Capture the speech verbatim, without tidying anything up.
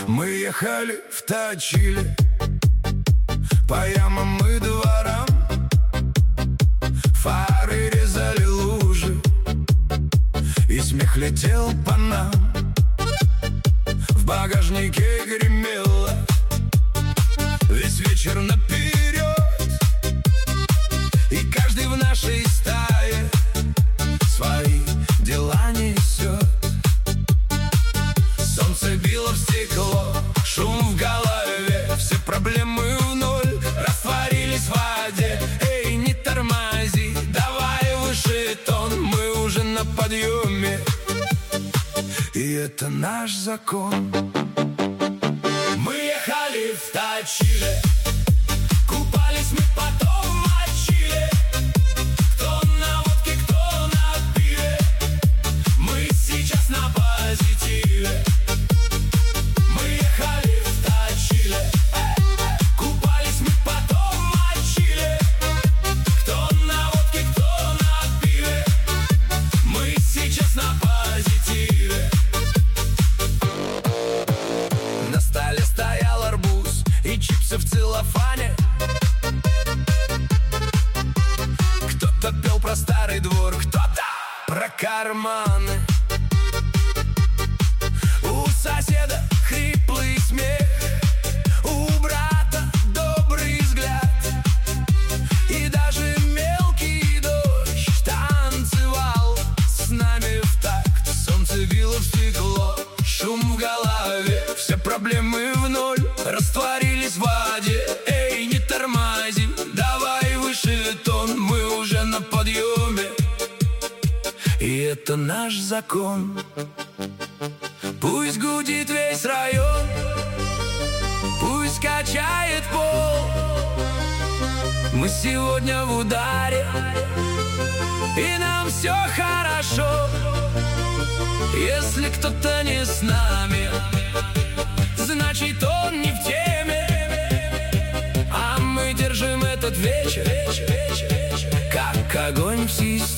Мы ехали в Точиле по ямам и дворам, фары резали лужи, и смех летел по нам. В багажнике гремело весь вечер наперед, и каждый в нашей стае свои дела несет. Солнце било в стекло, шум в голове, все проблемы в ноль растворились в воде. Эй, не тормози, давай выше тон, мы уже на подъеме, и это наш закон. Мы ехали в Точиле, купались мы, потом мочили. Кто на водке, кто на пиве, мы сейчас на позитиве. Мы ехали в Точиле, купались мы, потом мочили. Кто на водке, кто на пиве, мы сейчас на позитиве. На столе стоял арбуз и чипсы в целлофане. Кто-то пел про старый двор, кто-то про карманы. У соседа хриплый смех, у брата добрый взгляд, и даже мелкий дождь танцевал с нами в такт. Солнце било в стекло, шум в голове, все проблемы в ноль растворились в воде. Эй, не тормози, давай выше тон, мы уже на подъеме, и это наш закон. Пусть гудит весь район, пусть качает пол, мы сегодня в ударе, и нам все хорошо. Если кто-то не с нами, значит он не в теме, а мы держим этот вечер как огонь в системе.